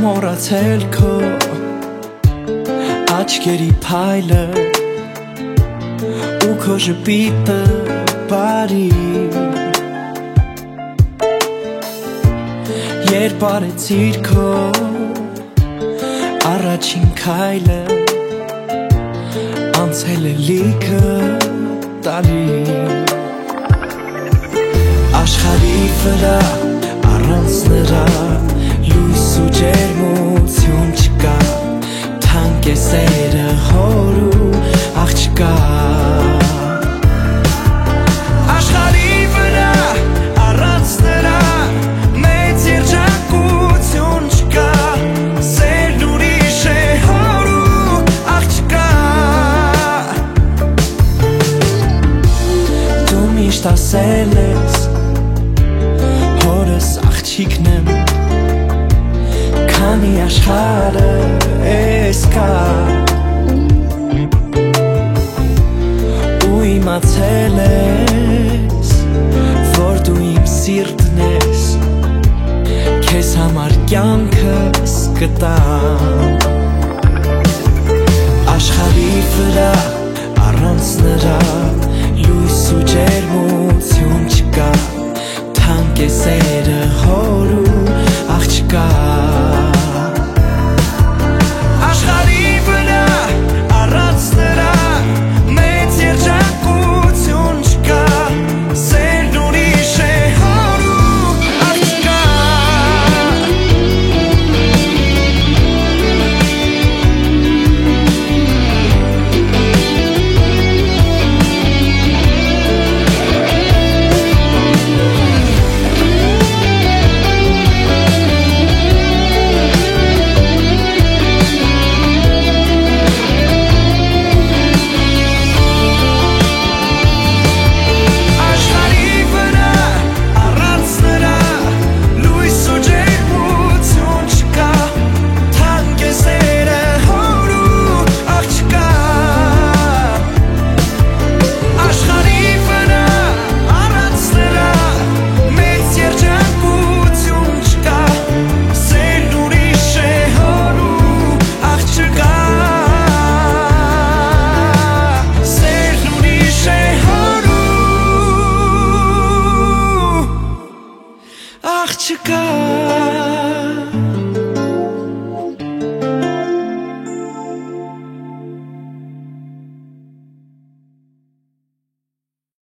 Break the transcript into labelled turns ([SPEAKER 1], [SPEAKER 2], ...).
[SPEAKER 1] մոռացել քո աչքերի փայլը ու քո ժպիտը բարի երբ արեցիր քո առաջին քայլը անցել է լիքը տարի աշխարհի վրա առանց նրա լույս ու ջերմություն չկա թանկ է սերը հոր ու աղջկա աշխարհի վրա առանց նրա մեծ երջանկություն չկա սերն ուրիշ է հոր ու աղջկա դու միշտ ասել ես հորս աղջիկն եմ քանի աշխարհը էս կա ու իմացել ես որ դու իմ սիրտն ես քեզ համար կյանքս կտամ աշխարհի վրա